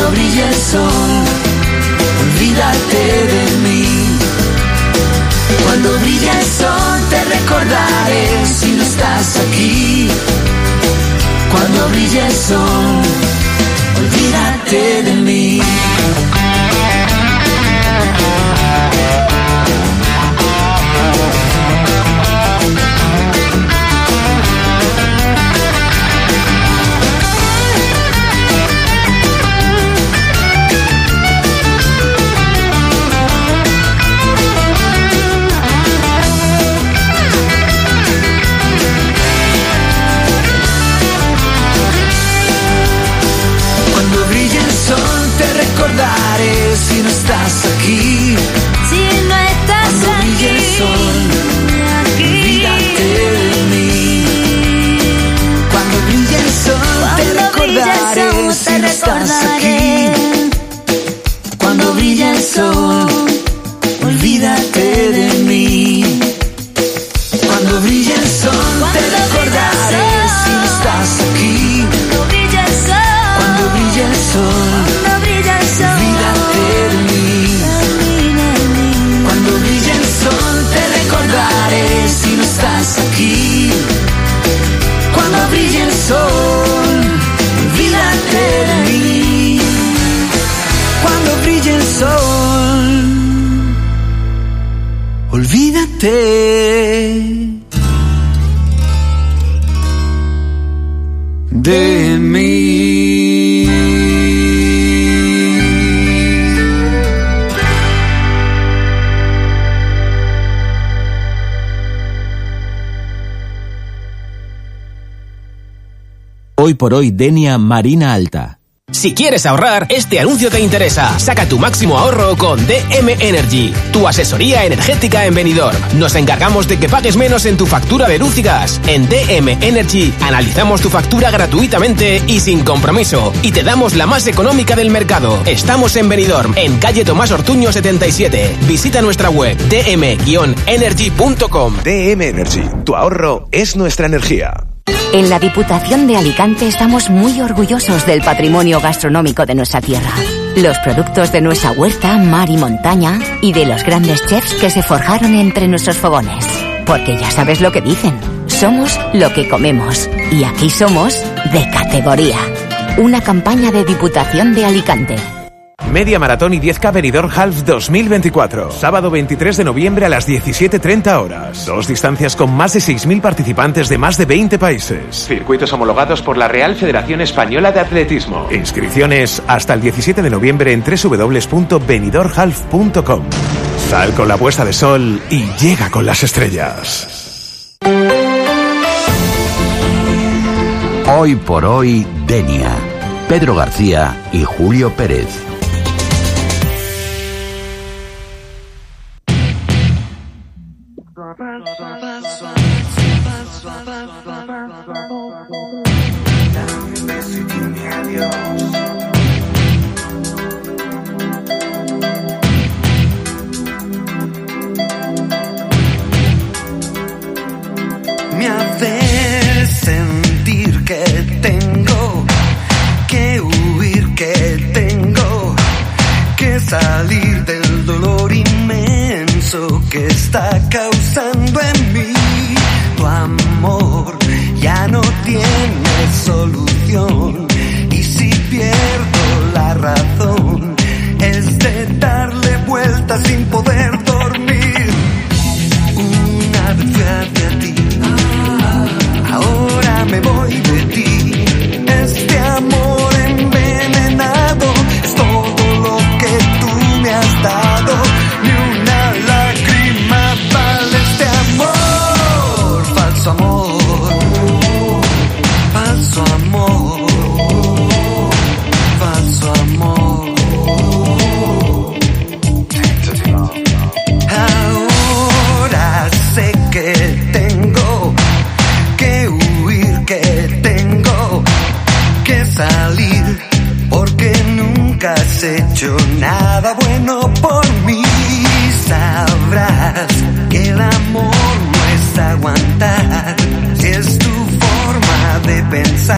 Cuando brille el sol, olvídate de mí. Cuando brille el sol te recordaré si no estás aquí. Cuando brille el sol, olvídate de mí. Recordaré si no estás aquí. Si no estás cuando aquí, brille el sol, olvídate de mí. Cuando brille el sol te recordaré si no estás aquí. Cuando brille el sol, olvídate de mí. Cuando brille el sol te recordaré si no estás aquí. Cuando brille el sol, olvídate de mí. Cuando brille el sol te recordaré si no estás aquí. Cuando brille el sol, olvídate de mí. Cuando brille el sol, olvídate de mí. Hoy por hoy, Denia Marina Alta. Si quieres ahorrar, este anuncio te interesa. Saca tu máximo ahorro con DM Energy, tu asesoría energética en Benidorm. Nos encargamos de que pagues menos en tu factura de luz y gas. En DM Energy analizamos tu factura gratuitamente y sin compromiso. Y te damos la más económica del mercado. Estamos en Benidorm, en calle Tomás Ortuño 77. Visita nuestra web dm-energy.com. DM Energy, tu ahorro es nuestra energía. En la Diputación de Alicante estamos muy orgullosos del patrimonio gastronómico de nuestra tierra. Los productos de nuestra huerta, mar y montaña, y de los grandes chefs que se forjaron entre nuestros fogones. Porque ya sabes lo que dicen, somos lo que comemos, y aquí somos de categoría. Una campaña de Diputación de Alicante. Media Maratón y 10K Benidorm Half 2024. Sábado 23 de noviembre a las 17:30 horas. 2 distancias con más de 6.000 participantes de más de 20 países. Circuitos homologados por la Real Federación Española de Atletismo. Inscripciones hasta el 17 de noviembre en www.benidormhalf.com. Sal con la puesta de sol y llega con las estrellas. Hoy por hoy, Denia. Pedro García y Julio Pérez. Me hace sentir que tengo que huir, que tengo que salir del dolor inmenso que está causando en mí. Tu amor ya no tiene solución, y si pierdo la razón es de darle vueltas sin poder dormir. Una vez fui hacia ti, ahora me voy de ti. Este amor envenenado es todo lo que tú me has dado. Ni una lágrima vale este amor. Falso amor, falso amor, falso amor. Ahora sé que tengo que huir, que tengo que salir, porque nunca has hecho nada bueno por mí. Sabrás que el amor no es aguantar, si es tu forma de pensar.